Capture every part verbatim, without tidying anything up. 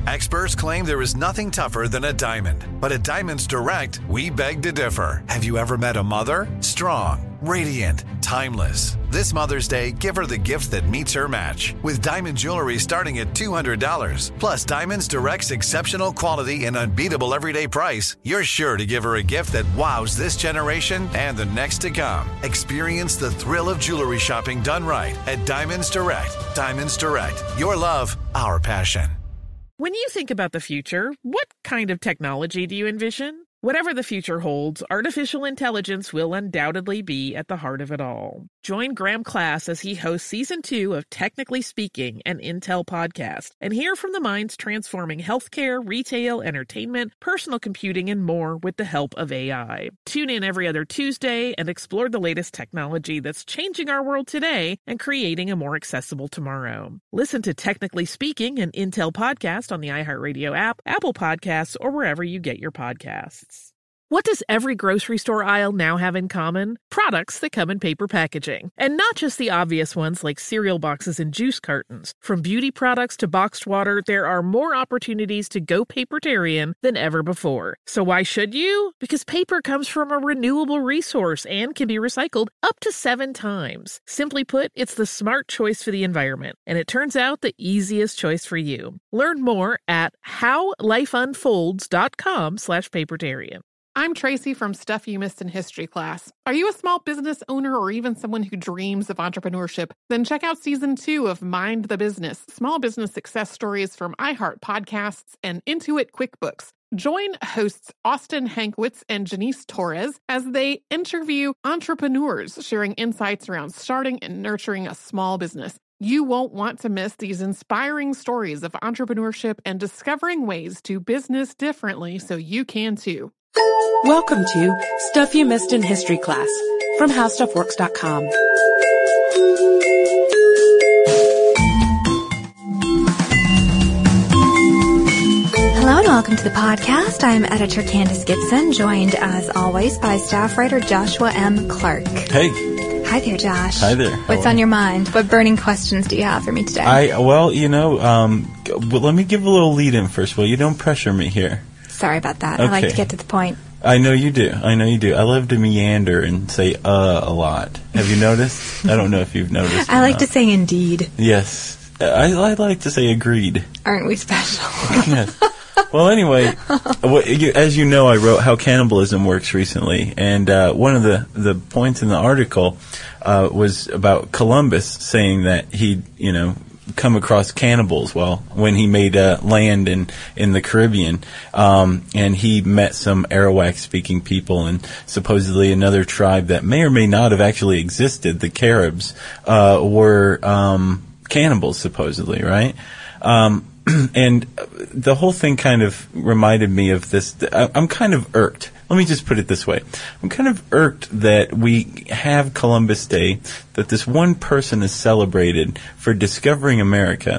Experts claim there is nothing tougher than a diamond. But at Diamonds Direct, we beg to differ. Have you ever met a mother? Strong, radiant, timeless. This Mother's Day, give her the gift that meets her match. With diamond jewelry starting at two hundred dollars. Plus Diamonds Direct's exceptional quality and unbeatable everyday price, you're sure to give her a gift that wows this generation and the next to come. Experience the thrill of jewelry shopping done right at Diamonds Direct. Diamonds Direct. Your love, our passion. When you think about the future, what kind of technology do you envision? Whatever the future holds, artificial intelligence will undoubtedly be at the heart of it all. Join Graham Class as he hosts Season two of Technically Speaking, an Intel podcast, and hear from the minds transforming healthcare, retail, entertainment, personal computing, and more with the help of A I. Tune in every other Tuesday and explore the latest technology that's changing our world today and creating a more accessible tomorrow. Listen to Technically Speaking, an Intel podcast on the iHeartRadio app, Apple Podcasts, or wherever you get your podcasts. What does every grocery store aisle now have in common? Products that come in paper packaging. And not just the obvious ones like cereal boxes and juice cartons. From beauty products to boxed water, there are more opportunities to go papertarian than ever before. So why should you? Because paper comes from a renewable resource and can be recycled up to seven times. Simply put, it's the smart choice for the environment. And it turns out the easiest choice for you. Learn more at howlifeunfolds.com slash papertarian. I'm Tracy from Stuff You Missed in History class. Are you a small business owner or even someone who dreams of entrepreneurship? Then check out Season two of Mind the Business, Small Business Success Stories from iHeart Podcasts and Intuit QuickBooks. Join hosts Austin Hankwitz and Janice Torres as they interview entrepreneurs sharing insights around starting and nurturing a small business. You won't want to miss these inspiring stories of entrepreneurship and discovering ways to business differently so you can too. Welcome to Stuff You Missed in History class from how stuff works dot com. Hello and welcome to the podcast. I'm editor Candace Gibson, joined as always by staff writer Joshua M. Clark. Hey. Hi there, Josh. Hi there. What's on your mind? What burning questions do you have for me today? I well, you know, um, well, let me give a little lead in first. Well, you don't pressure me here. Sorry about that. Okay. I like to get to the point. I know you do. I know you do. I love to meander and say uh a lot. Have you noticed? I don't know if you've noticed. I like not. to say indeed. Yes. I, I like to say agreed. Aren't we special? Yes. Well, anyway, what, you, as you know, I wrote How Cannibalism Works recently, and uh, one of the, the points in the article uh, was about Columbus saying that he, you know, come across cannibals well when he made uh, land in in the Caribbean, um, and he met some Arawak speaking people, and supposedly another tribe that may or may not have actually existed, the Caribs, uh, were um, cannibals supposedly, right? Um, and the whole thing kind of reminded me of this. I'm kind of irked. Let me just put it this way. I'm kind of irked that we have Columbus Day, that this one person is celebrated for discovering America,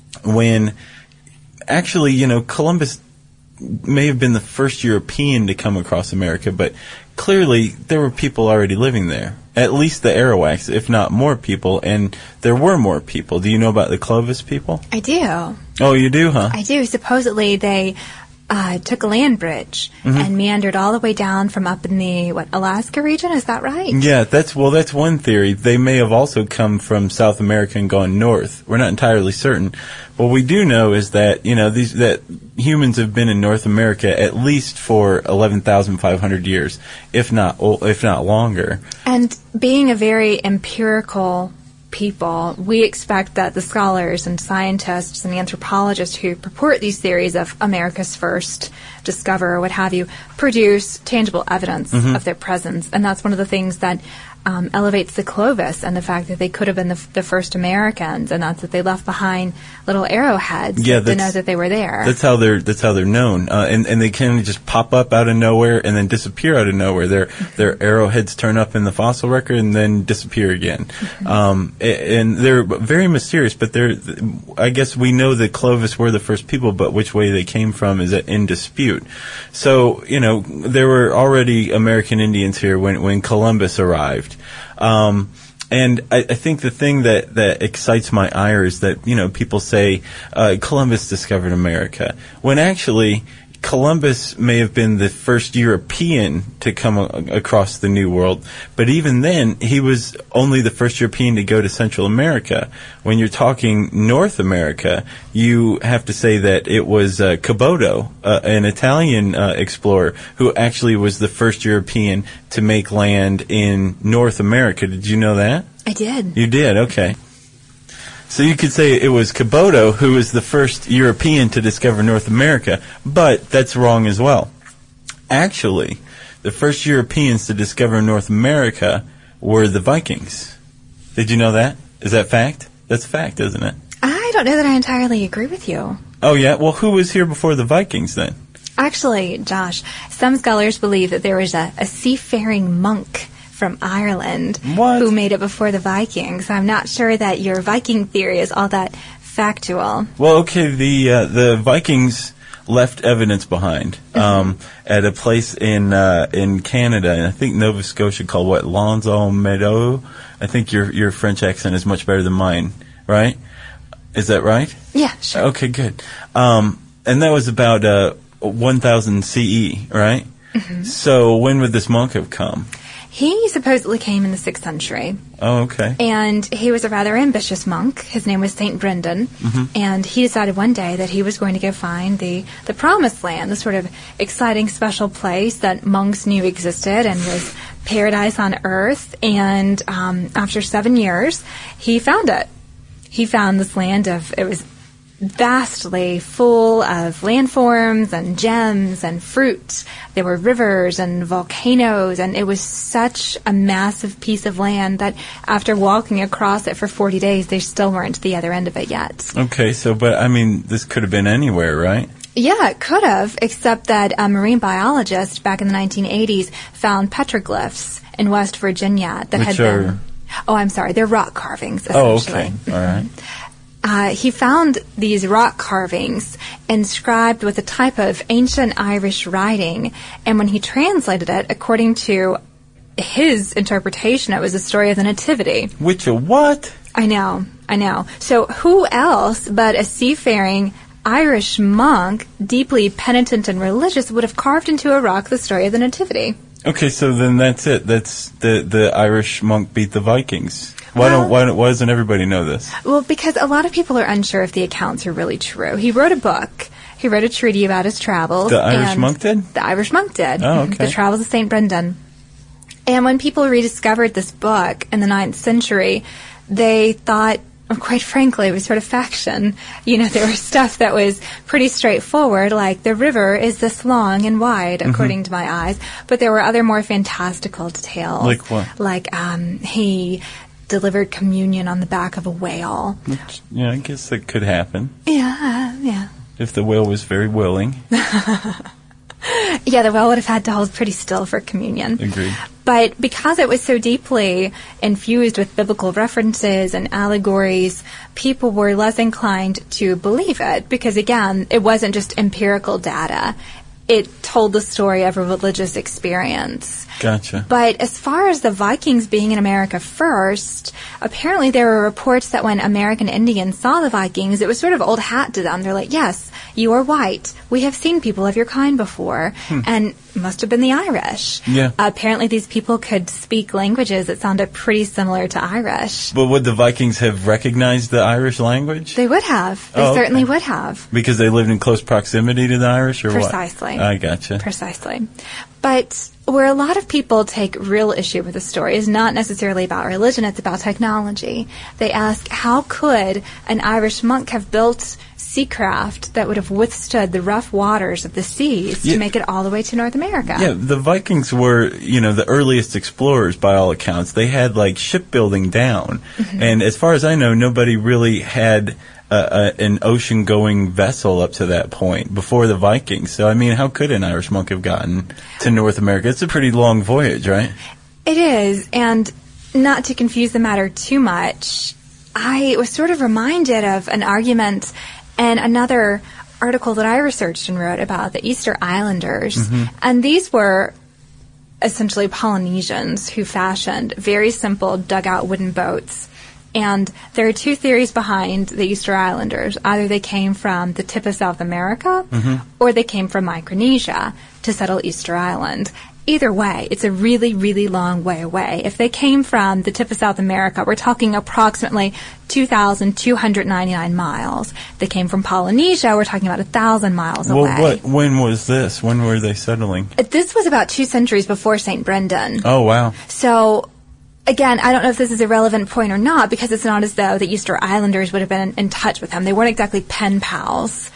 when actually, you know, Columbus may have been the first European to come across America, but clearly there were people already living there. At least the Arawaks, if not more people, and there were more people. Do you know about the Clovis people? I do. Oh, you do, huh? I do. Supposedly they uh, took a land bridge mm-hmm. and meandered all the way down from up in the, what, Alaska region? Is that right? Yeah, that's, well, that's one theory. They may have also come from South America and gone north. We're not entirely certain. What we do know is that, you know, these, that humans have been in North America at least for eleven thousand five hundred years, if not, if not longer. And being a very empirical people, we expect that the scholars and scientists and anthropologists who purport these theories of America's first discoverer, what have you, produce tangible evidence mm-hmm. of their presence. And that's one of the things that um, elevates the Clovis and the fact that they could have been the, the first Americans, and that's that they left behind little arrowheads yeah, to know that they were there. That's how they're that's how they're known, uh, and and they kind of just pop up out of nowhere and then disappear out of nowhere. Their their arrowheads turn up in the fossil record and then disappear again, mm-hmm. um, and they're very mysterious. But they're, I guess we know that Clovis were the first people, but which way they came from is in dispute. So you know there were already American Indians here when when Columbus arrived. Um, And I, I think the thing that, that excites my ire is that, you know, people say uh, Columbus discovered America, when actually Columbus may have been the first European to come a- across the New World, but even then, he was only the first European to go to Central America. When you're talking North America, you have to say that it was uh, Caboto, uh, an Italian uh, explorer, who actually was the first European to make land in North America. Did you know that? I did. You did, okay. So you could say it was Caboto who was the first European to discover North America, but that's wrong as well. Actually, the first Europeans to discover North America were the Vikings. Did you know that? Is that fact? That's fact, isn't it? I don't know that I entirely agree with you. Oh, yeah? Well, who was here before the Vikings, then? Actually, Josh, some scholars believe that there was a, a seafaring monk from Ireland What? who made it before the Vikings. I'm not sure that your Viking theory is all that factual. Well, okay, the uh, the Vikings left evidence behind um, at a place in uh, in Canada, and I think Nova Scotia, called what, L'Anse-aux-Meadows? I think your your French accent is much better than mine, right? Is that right? Yeah, sure. Okay, good. Um, and that was about uh, one thousand C E, right? Mm-hmm. So when would this monk have come? He supposedly came in the sixth century. Oh, okay. And he was a rather ambitious monk. His name was Saint Brendan. Mm-hmm. And he decided one day that he was going to go find the, the Promised Land, the sort of exciting, special place that monks knew existed and was paradise on earth. And um, after seven years, he found it. He found this land of, it was vastly full of landforms and gems and fruit. There were rivers and volcanoes, and it was such a massive piece of land that after walking across it for forty days, they still weren't to the other end of it yet. Okay, so, but, I mean, this could have been anywhere, right? Yeah, it could have, except that a marine biologist back in the nineteen eighties found petroglyphs in West Virginia that Which had are... been... Oh, I'm sorry. They're rock carvings, Oh, essentially. okay. All right. Uh, he found these rock carvings inscribed with a type of ancient Irish writing, and when he translated it, according to his interpretation, it was a story of the Nativity. Which a what? I know, I know. So who else but a seafaring Irish monk, deeply penitent and religious, would have carved into a rock the story of the Nativity? Okay, so then that's it. That's the the Irish monk beat the Vikings. Why Well- don't why, don't- why doesn't everybody know this? Well, because a lot of people are unsure if the accounts are really true. He wrote a book. He wrote a treatise about his travels. The Irish and monk did? The Irish monk did. Oh, okay. The Travels of Saint Brendan. And when people rediscovered this book in the ninth century, they thought, well, quite frankly, it was sort of faction. You know, there was stuff that was pretty straightforward, like the river is this long and wide, according to my eyes. But there were other more fantastical details. Like what? Like um, he delivered communion on the back of a whale. Which, yeah, I guess that could happen Yeah, yeah. if the whale was very willing. Yeah, the whale would have had to hold pretty still for communion. Agreed. But because it was so deeply infused with biblical references and allegories, people were less inclined to believe it because, again, it wasn't just empirical data. It told the story of a religious experience. Gotcha. But as far as the Vikings being in America first, apparently there were reports that when American Indians saw the Vikings, it was sort of old hat to them. They're like, yes, you are white. We have seen people of your kind before. Hmm. And must have been the Irish. Yeah. Uh, apparently these people could speak languages that sounded pretty similar to Irish. But would the Vikings have recognized the Irish language? They would have. They Oh, okay. certainly would have. Because they lived in close proximity to the Irish, or Precisely. what? I gotcha. Precisely. But where a lot of people take real issue with the story is not necessarily about religion, it's about technology. They ask, how could an Irish monk have built seacraft that would have withstood the rough waters of the seas Yeah. to make it all the way to North America? Yeah, the Vikings were, you know, the earliest explorers by all accounts. They had, like, shipbuilding down. Mm-hmm. And as far as I know, nobody really had uh, a, an ocean-going vessel up to that point before the Vikings. So, I mean, how could an Irish monk have gotten to North America? It's a pretty long voyage, right? It is, and not to confuse the matter too much, I was sort of reminded of an argument and another article that I researched and wrote about the Easter Islanders. Mm-hmm. And these were essentially Polynesians who fashioned very simple dugout wooden boats. And there are two theories behind the Easter Islanders. Either they came from the tip of South America, mm-hmm. or they came from Micronesia to settle Easter Island. Either way, it's a really, really long way away. If they came from the tip of South America, we're talking approximately two thousand two hundred ninety-nine miles. If they came from Polynesia, we're talking about one thousand miles well, away. Well, what? When was this? When were they settling? This was about two centuries before Saint Brendan. Oh, wow. So, again, I don't know if this is a relevant point or not, because it's not as though the Easter Islanders would have been in, in touch with him. They weren't exactly pen pals.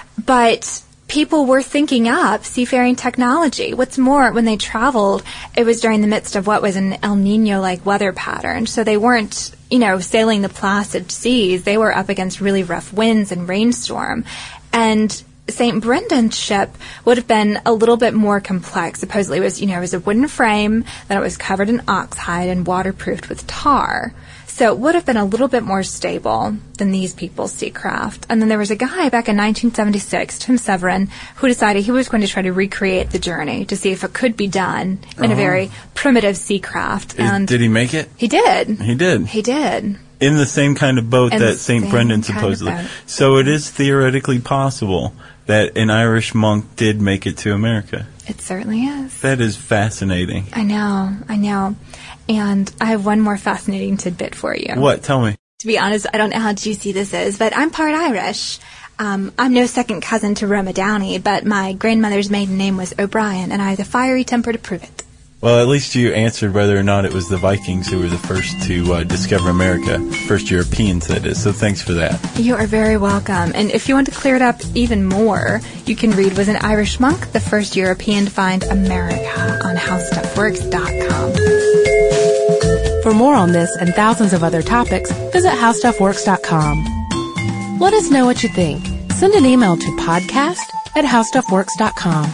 But people were thinking up seafaring technology. What's more, when they traveled, it was during the midst of what was an El Nino-like weather pattern. So they weren't, you know, sailing the placid seas. They were up against really rough winds and rainstorm. And Saint Brendan's ship would have been a little bit more complex. Supposedly it was, you know, it was a wooden frame, then it was covered in oxhide and waterproofed with tar. So it would have been a little bit more stable than these people's sea craft. And then there was a guy back in nineteen seventy-six, Tim Severin, who decided he was going to try to recreate the journey to see if it could be done in uh-huh. a very primitive sea craft. And did he make it? He did. He did. He did. In the same kind of boat in that Saint Brendan supposedly. So it is theoretically possible that an Irish monk did make it to America. It certainly is. That is fascinating. I know, I know. And I have one more fascinating tidbit for you. What? Tell me. To be honest, I don't know how juicy this is, but I'm part Irish. Um, I'm no second cousin to Roma Downey, but my grandmother's maiden name was O'Brien, and I have the fiery temper to prove it. Well, at least you answered whether or not it was the Vikings who were the first to uh, discover America. First Europeans, that is. So thanks for that. You are very welcome. And if you want to clear it up even more, you can read Was an Irish Monk the First European to Find America on how stuff works dot com. For more on this and thousands of other topics, visit how stuff works dot com. Let us know what you think. Send an email to podcast at how stuff works dot com.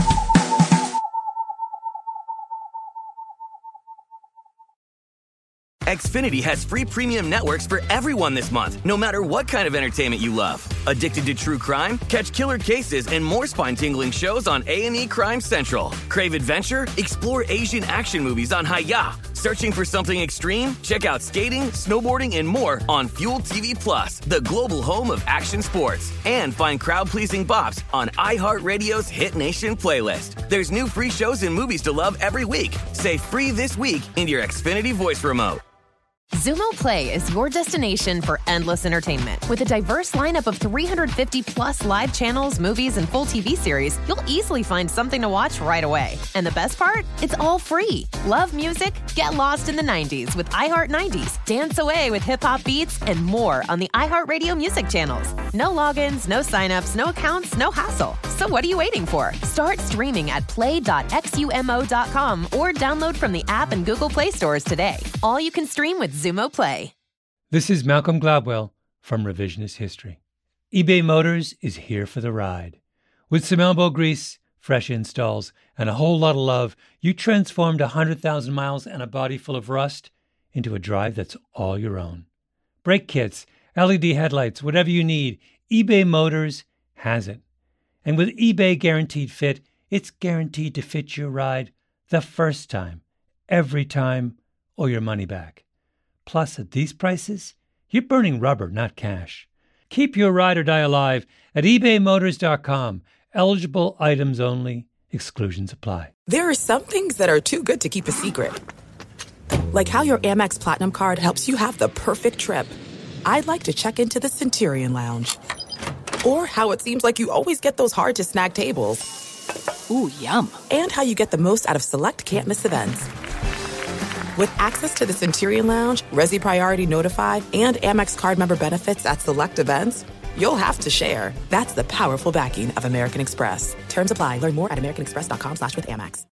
Xfinity has free premium networks for everyone this month, no matter what kind of entertainment you love. Addicted to true crime? Catch killer cases and more spine-tingling shows on A and E Crime Central. Crave adventure? Explore Asian action movies on Hi-Ya. Searching for something extreme? Check out skating, snowboarding, and more on Fuel T V Plus, the global home of action sports. And find crowd-pleasing bops on iHeartRadio's Hit Nation playlist. There's new free shows and movies to love every week. Say free this week in your Xfinity voice remote. Xumo Play is your destination for endless entertainment. With a diverse lineup of three hundred fifty plus live channels, movies, and full T V series, you'll easily find something to watch right away. And the best part? It's all free. Love music? Get lost in the nineties with iHeart nineties. Dance away with hip-hop beats and more on the iHeartRadio music channels. No logins, no signups, no accounts, no hassle. So what are you waiting for? Start streaming at play dot xumo dot com or download from the app and Google Play stores today. All you can stream with Xumo Play. This is Malcolm Gladwell from Revisionist History. eBay Motors is here for the ride. With some elbow grease, fresh installs, and a whole lot of love, you transformed one hundred thousand miles and a body full of rust into a drive that's all your own. Brake kits, L E D headlights, whatever you need, eBay Motors has it. And with eBay Guaranteed Fit, it's guaranteed to fit your ride the first time, every time, or your money back. Plus, at these prices, you're burning rubber, not cash. Keep your ride or die alive at ebay motors dot com. Eligible items only. Exclusions apply. There are some things that are too good to keep a secret. Like how your Amex Platinum card helps you have the perfect trip. I'd like to check into the Centurion Lounge. Or how it seems like you always get those hard-to-snag tables. Ooh, yum. And how you get the most out of select can't-miss events. With access to the Centurion Lounge, Resi Priority Notified, and Amex card member benefits at select events, you'll have to share. That's the powerful backing of American Express. Terms apply. Learn more at americanexpress dot com slash with Amex.